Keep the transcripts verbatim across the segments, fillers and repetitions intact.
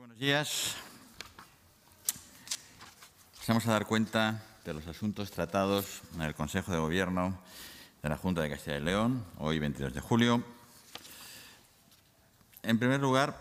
Buenos días. Vamos a dar cuenta de los asuntos tratados en el Consejo de Gobierno de la Junta de Castilla y León, hoy veintidós de julio. En primer lugar,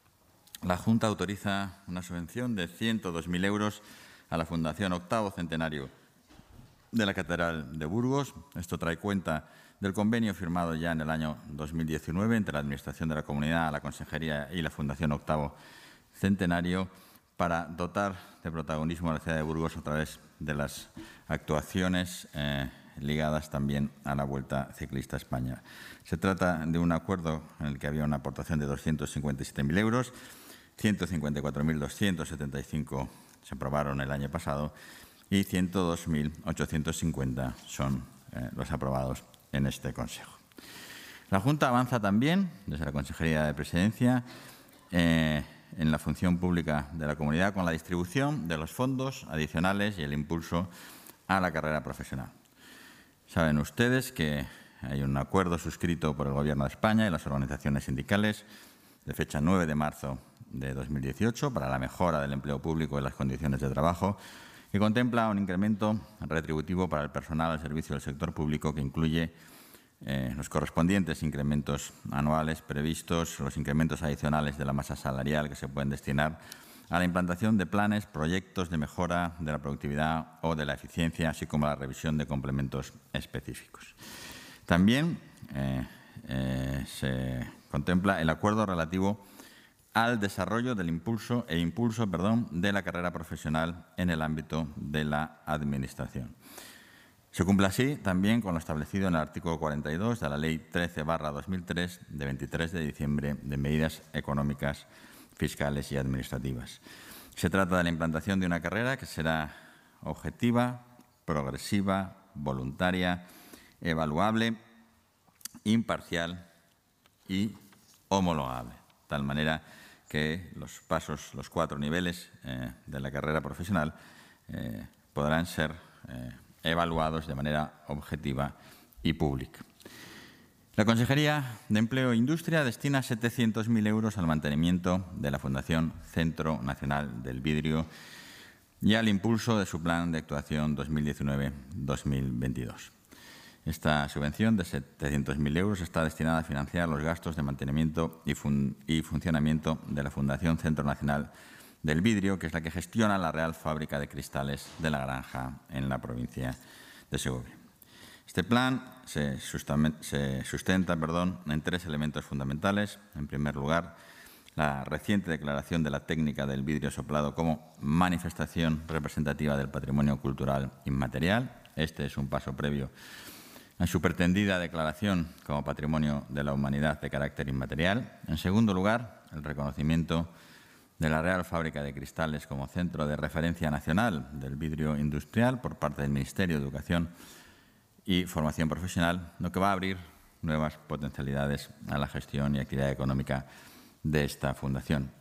la Junta autoriza una subvención de ciento dos mil euros a la Fundación Octavo Centenario de la Catedral de Burgos. Esto trae cuenta del convenio firmado ya en el año dos mil diecinueve entre la Administración de la Comunidad, la Consejería y la Fundación Octavo Centenario para dotar de protagonismo a la ciudad de Burgos a través de las actuaciones eh, ligadas también a la Vuelta Ciclista a España. Se trata de un acuerdo en el que había una aportación de doscientos cincuenta y siete mil euros, ciento cincuenta y cuatro mil doscientos setenta y cinco se aprobaron el año pasado y ciento dos mil ochocientos cincuenta son eh, los aprobados en este Consejo. La Junta avanza también, desde la Consejería de Presidencia, eh, en la función pública de la comunidad con la distribución de los fondos adicionales y el impulso a la carrera profesional. Saben ustedes que hay un acuerdo suscrito por el Gobierno de España y las organizaciones sindicales de fecha nueve de marzo de dos mil dieciocho para la mejora del empleo público y las condiciones de trabajo, que contempla un incremento retributivo para el personal al servicio del sector público que incluye eh, los correspondientes incrementos anuales previstos, los incrementos adicionales de la masa salarial que se pueden destinar a la implantación de planes, proyectos de mejora de la productividad o de la eficiencia, así como la revisión de complementos específicos. También eh, eh, se contempla el acuerdo relativo al desarrollo del impulso e impulso perdón, de la carrera profesional en el ámbito de la Administración. Se cumple así también con lo establecido en el artículo cuarenta y dos de la Ley trece barra dos mil tres de veintitrés de diciembre de medidas económicas, fiscales y administrativas. Se trata de la implantación de una carrera que será objetiva, progresiva, voluntaria, evaluable, imparcial y homologable, de tal manera que los pasos, los cuatro niveles eh, de la carrera profesional eh, podrán ser eh, evaluados de manera objetiva y pública. La Consejería de Empleo e Industria destina setecientos mil euros al mantenimiento de la Fundación Centro Nacional del Vidrio y al impulso de su plan de actuación dos mil diecinueve dos mil veintidós. Esta subvención de setecientos mil euros está destinada a financiar los gastos de mantenimiento y, fun y funcionamiento de la Fundación Centro Nacional del Vidrio, que es la que gestiona la Real Fábrica de Cristales de La Granja en la provincia de Segovia. Este plan se sustenta, se sustenta perdón, en tres elementos fundamentales. En primer lugar, la reciente declaración de la técnica del vidrio soplado como manifestación representativa del patrimonio cultural inmaterial. Este es un paso previo a su pretendida declaración como Patrimonio de la Humanidad de carácter inmaterial. En segundo lugar, el reconocimiento de la Real Fábrica de Cristales como centro de referencia nacional del vidrio industrial por parte del Ministerio de Educación y Formación Profesional, lo que va a abrir nuevas potencialidades a la gestión y actividad económica de esta fundación.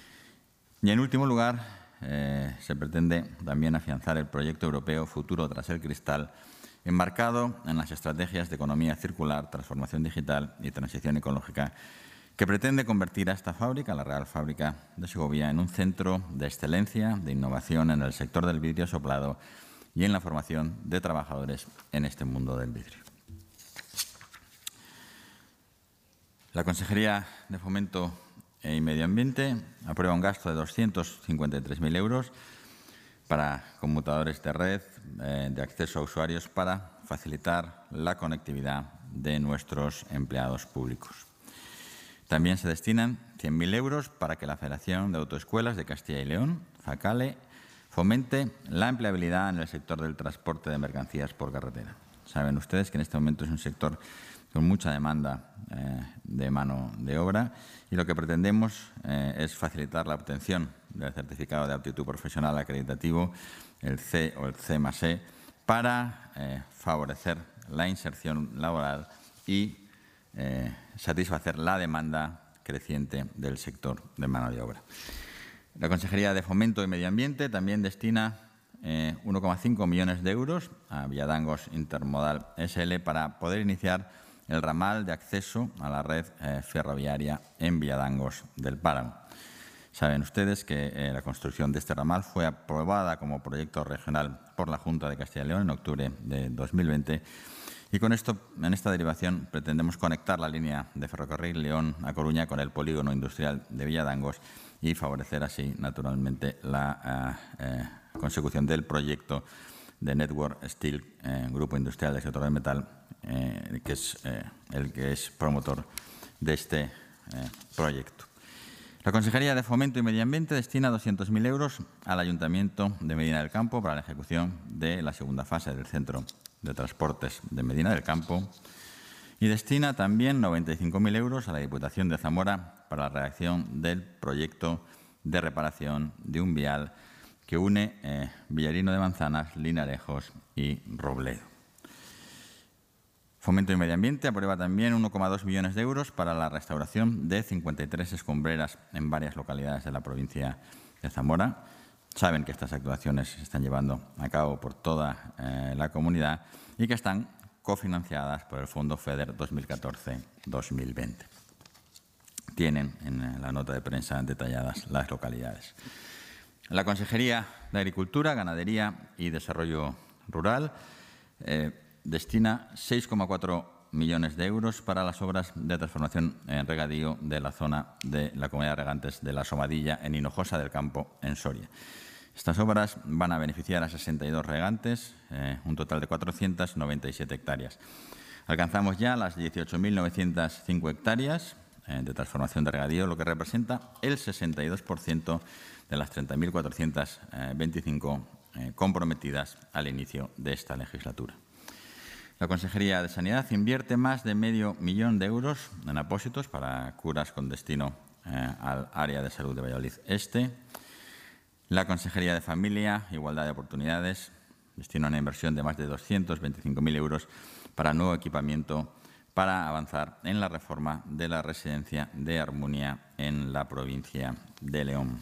Y en último lugar, eh, se pretende también afianzar el proyecto europeo Futuro tras el Cristal, enmarcado en las estrategias de economía circular, transformación digital y transición ecológica, que pretende convertir a esta fábrica, la Real Fábrica de Segovia, en un centro de excelencia, de innovación en el sector del vidrio soplado y en la formación de trabajadores en este mundo del vidrio. La Consejería de Fomento y Medio Ambiente aprueba un gasto de doscientos cincuenta y tres mil euros para conmutadores de red eh, de acceso a usuarios para facilitar la conectividad de nuestros empleados públicos. También se destinan cien mil euros para que la Federación de Autoescuelas de Castilla y León, FACALE, fomente la empleabilidad en el sector del transporte de mercancías por carretera. Saben ustedes que en este momento es un sector con mucha demanda eh, de mano de obra y lo que pretendemos eh, es facilitar la obtención del certificado de aptitud profesional acreditativo, el C o el C más E, para eh, favorecer la inserción laboral y eh, satisfacer la demanda creciente del sector de mano de obra. La Consejería de Fomento y Medio Ambiente también destina eh, uno coma cinco millones de euros a Villadangos Intermodal S L para poder iniciar el ramal de acceso a la red eh, ferroviaria en Villadangos del Páramo. Saben ustedes que eh, la construcción de este ramal fue aprobada como proyecto regional por la Junta de Castilla y León en octubre de dos mil veinte y con esto, en esta derivación, pretendemos conectar la línea de ferrocarril León a Coruña con el polígono industrial de Villadangos y favorecer así, naturalmente, la eh, eh, consecución del proyecto de Network Steel, eh, grupo industrial del sector del metal, eh, que es eh, el que es promotor de este eh, proyecto. La Consejería de Fomento y Medio Ambiente destina doscientos mil euros al Ayuntamiento de Medina del Campo para la ejecución de la segunda fase del Centro de Transportes de Medina del Campo y destina también noventa y cinco mil euros a la Diputación de Zamora para la redacción del proyecto de reparación de un vial que une eh, Villarino de Manzanas, Linarejos y Robledo. Fomento y Medio Ambiente aprueba también uno coma dos millones de euros para la restauración de cincuenta y tres escombreras en varias localidades de la provincia de Zamora. Saben que estas actuaciones se están llevando a cabo por toda eh, la comunidad y que están cofinanciadas por el Fondo FEDER dos mil catorce dos mil veinte. Tienen en la nota de prensa detalladas las localidades. La Consejería de Agricultura, Ganadería y Desarrollo Rural eh, destina seis coma cuatro millones de euros para las obras de transformación en regadío de la zona de la Comunidad de Regantes de la Somadilla en Hinojosa del Campo, en Soria. Estas obras van a beneficiar a sesenta y dos regantes, eh, un total de cuatrocientas noventa y siete hectáreas. Alcanzamos ya las dieciocho mil novecientas cinco hectáreas eh, de transformación de regadío, lo que representa el sesenta y dos por ciento de las treinta mil cuatrocientas veinticinco eh, comprometidas al inicio de esta legislatura. La Consejería de Sanidad invierte más de medio millón de euros en apósitos para curas con destino eh, al área de salud de Valladolid Este. La Consejería de Familia, Igualdad de Oportunidades destina una inversión de más de doscientos veinticinco mil euros para nuevo equipamiento para avanzar en la reforma de la residencia de Armunia en la provincia de León.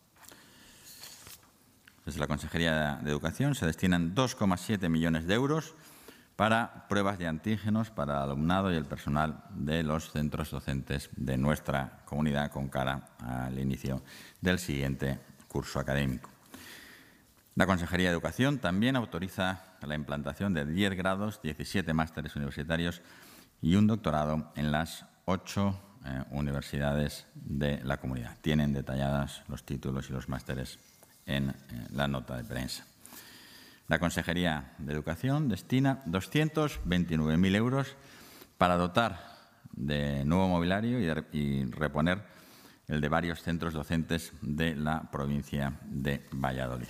Desde la Consejería de Educación se destinan dos coma siete millones de euros para pruebas de antígenos para el alumnado y el personal de los centros docentes de nuestra comunidad con cara al inicio del siguiente curso académico. La Consejería de Educación también autoriza la implantación de diez grados, diecisiete másteres universitarios y un doctorado en las ocho eh, universidades de la comunidad. Tienen detalladas los títulos y los másteres en eh, la nota de prensa. La Consejería de Educación destina doscientos veintinueve mil euros para dotar de nuevo mobiliario y, de, y reponer el de varios centros docentes de la provincia de Valladolid.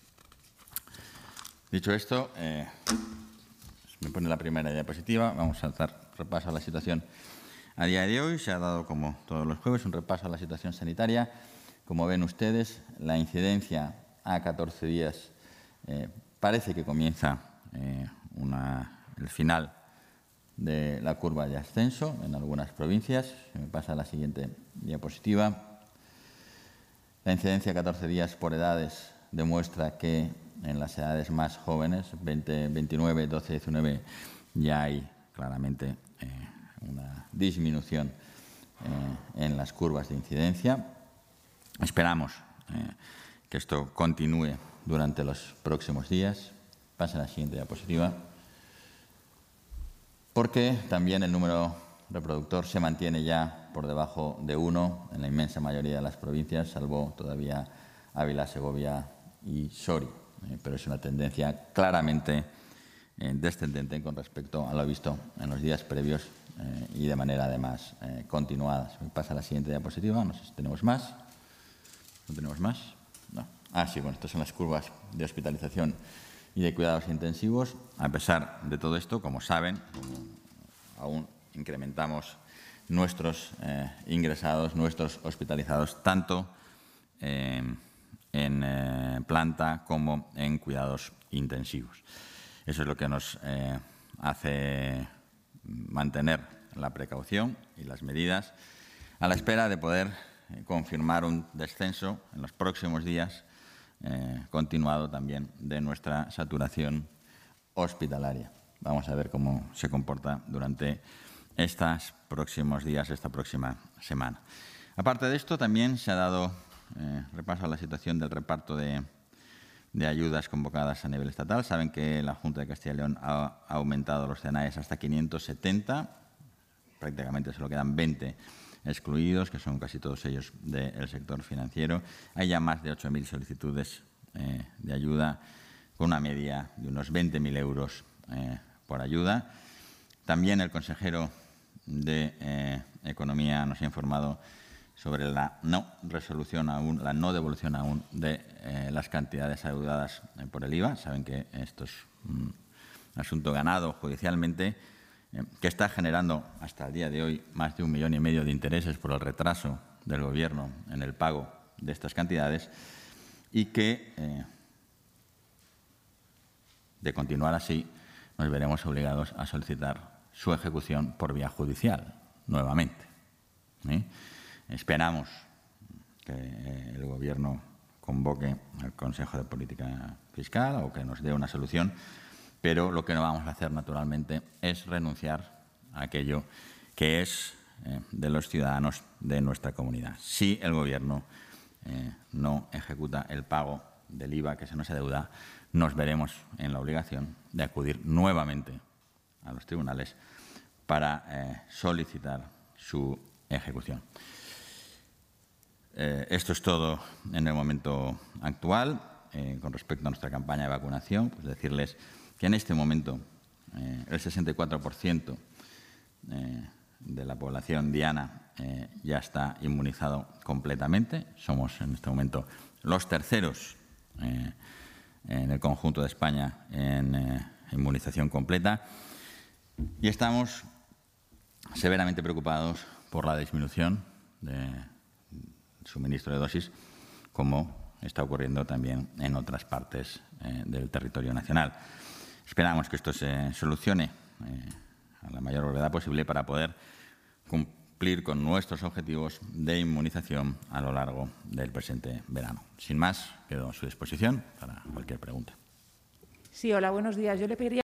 Dicho esto, eh, me pone la primera diapositiva. Vamos a dar repaso a la situación a día de hoy. Se ha dado, como todos los jueves, un repaso a la situación sanitaria. Como ven ustedes, la incidencia a catorce días eh, parece que comienza eh, una, el final de la curva de ascenso en algunas provincias. Se me pasa a la siguiente diapositiva. La incidencia a catorce días por edades demuestra que en las edades más jóvenes, veinte, veintinueve, doce, diecinueve, ya hay claramente eh, una disminución eh, en las curvas de incidencia. Esperamos eh, que esto continúe durante los próximos días. Pasa a la siguiente diapositiva. Porque también el número reproductor se mantiene ya por debajo de uno en la inmensa mayoría de las provincias, salvo todavía Ávila, Segovia y Soria. Eh, pero es una tendencia claramente eh, descendente con respecto a lo visto en los días previos eh, y de manera además eh, continuada. Me pasa a la siguiente diapositiva. No sé si tenemos más. ¿No tenemos más? No. Ah, sí, bueno, estas son las curvas de hospitalización y de cuidados intensivos. A pesar de todo esto, como saben, como aún incrementamos nuestros eh, ingresados, nuestros hospitalizados, tanto eh, en eh, planta como en cuidados intensivos. Eso es lo que nos eh, hace mantener la precaución y las medidas a la espera de poder eh, confirmar un descenso en los próximos días eh, continuado también de nuestra saturación hospitalaria. Vamos a ver cómo se comporta durante estos próximos días, esta próxima semana. Aparte de esto, también se ha dado eh, repaso a la situación del reparto de, de ayudas convocadas a nivel estatal. Saben que la Junta de Castilla y León ha, ha aumentado los C N A Es hasta quinientos setenta. Prácticamente solo quedan veinte excluidos, que son casi todos ellos del sector financiero. Hay ya más de ocho mil solicitudes eh, de ayuda, con una media de unos veinte mil euros eh, por ayuda. También el consejero de eh, Economía nos ha informado sobre la no resolución aún, la no devolución aún de eh, las cantidades adeudadas eh, por el I V A. Saben que esto es un asunto ganado judicialmente, eh, que está generando hasta el día de hoy más de un millón y medio de intereses por el retraso del Gobierno en el pago de estas cantidades y que, eh, de continuar así, nos veremos obligados a solicitar su ejecución por vía judicial nuevamente. ¿eh? Esperamos que el Gobierno convoque al Consejo de Política Fiscal o que nos dé una solución, pero lo que no vamos a hacer, naturalmente, es renunciar a aquello que es eh, de los ciudadanos de nuestra comunidad. Si el Gobierno eh, no ejecuta el pago del I V A que se nos adeuda, nos veremos en la obligación de acudir nuevamente a los tribunales para eh, solicitar su ejecución. Eh, esto es todo en el momento actual. Eh, con respecto a nuestra campaña de vacunación, pues decirles que en este momento eh, el sesenta y cuatro por ciento eh, de la población diana eh, ya está inmunizado completamente. Somos en este momento los terceros eh, en el conjunto de España en eh, inmunización completa y estamos severamente preocupados por la disminución de suministro de dosis, como está ocurriendo también en otras partes eh, del territorio nacional. Esperamos que esto se solucione eh, a la mayor brevedad posible para poder cumplir con nuestros objetivos de inmunización a lo largo del presente verano. Sin más, quedo a su disposición para cualquier pregunta. Sí, hola, buenos días. Yo le pediría